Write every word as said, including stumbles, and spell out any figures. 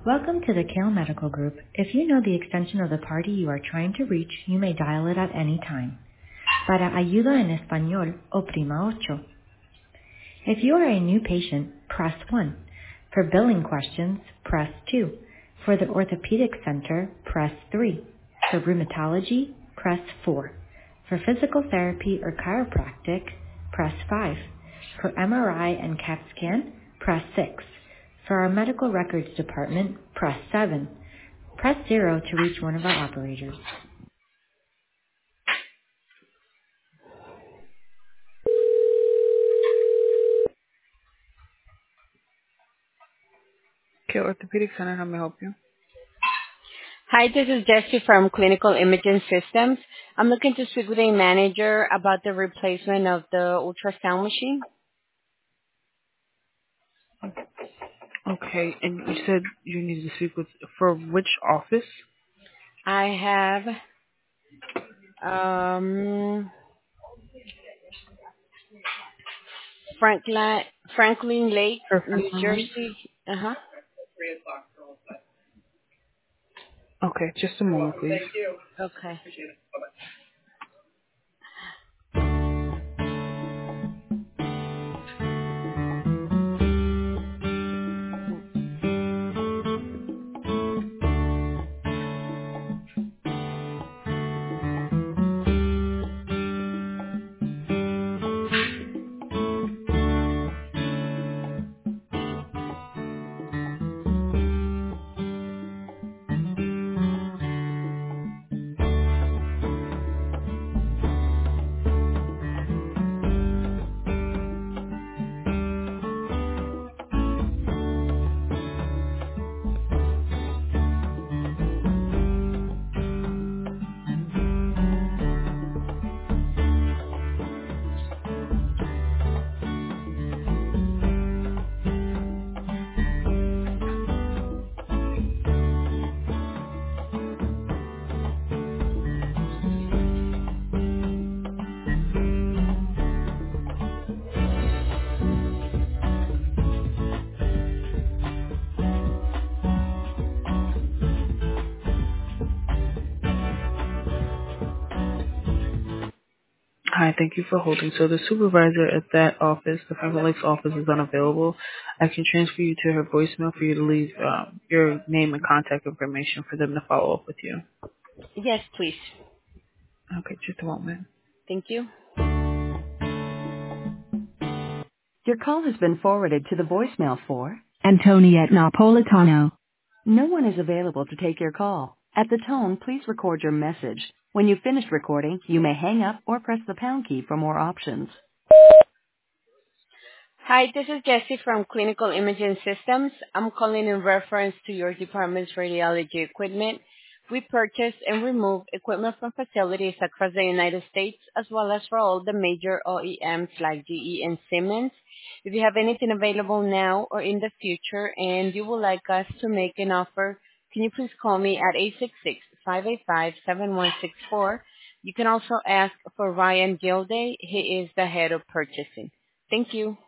Welcome to the Kale Medical Group. If you know the extension of the party you are trying to reach, you may dial it at any time. Para ayuda en español, oprima ocho. If you are a new patient, press one. For billing questions, press two. For the orthopedic center, press three. For rheumatology, press four. For physical therapy or chiropractic, press five. For M R I and CAT scan, press six. For our medical records department, press seven. Press zero to reach one of our operators. Okay, Orthopedic Center, how may I help you? Hi, this is Jessie from Clinical Imaging Systems. I'm looking to speak with a manager about the replacement of the ultrasound machine. Okay, and you said you needed to speak with, for which office? I have um, Franklin, Franklin Lake, For New Franklin Lake? Jersey. Uh-huh. Okay, just a moment, please. Okay. Hi, thank you for holding. So the supervisor at that office, the Franklin Lakes office, is unavailable. I can transfer you to her voicemail for you to leave um, your name and contact information for them to follow up with you. Yes, please. Okay, just a moment. Thank you. Your call has been forwarded to the voicemail for Antoniette Napolitano. No one is available to take your call. At the tone, please record your message. When you finish recording, you may hang up or press the pound key for more options. Hi, this is Jessie from Clinical Imaging Systems. I'm calling in reference to your department's radiology equipment. We purchase and remove equipment from facilities across the United States, as well as for all the major O E Ms like G E and Siemens. If you have anything available now or in the future and you would like us to make an offer, can you please call me at eight six six, five eight five, seven one six four. You can also ask for Ryan Gilday. He is the head of purchasing. Thank you.